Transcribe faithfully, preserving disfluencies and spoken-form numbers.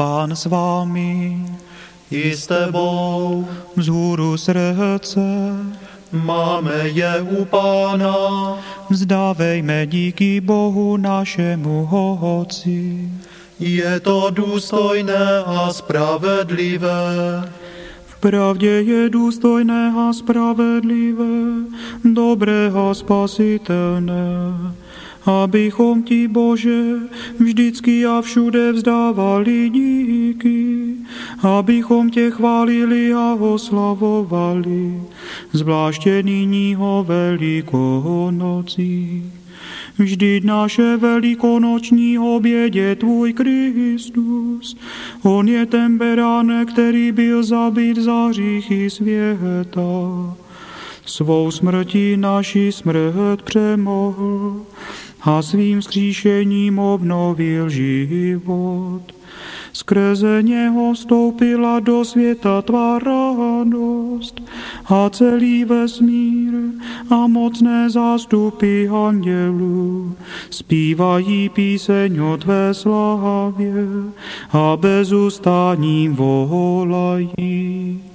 Pán s vámi, i s tebou. vzhůru srdce, Máme je u Pána. vzdávejme díky Bohu našemu Otci. Je to důstojné a spravedlivé. V pravdě je důstojné a spravedlivé, dobré a spasitelné, abychom ti, Bože, vždycky a všude vzdávali díky, abychom tě chválili a oslavovali, zvláště nyní o Velikonocí. Vždyť naše velikonoční oběd je tvůj Kristus. On je ten beránek, který byl zabit za hříchy světa. Svou smrtí naši smrt přemohl a svým vzkříšením obnovil život. Skrze něho vstoupila do světa tvá radost a celý vesmír a mocné zástupy andělů zpívají píseň o tvé slávě a bez ustání volají.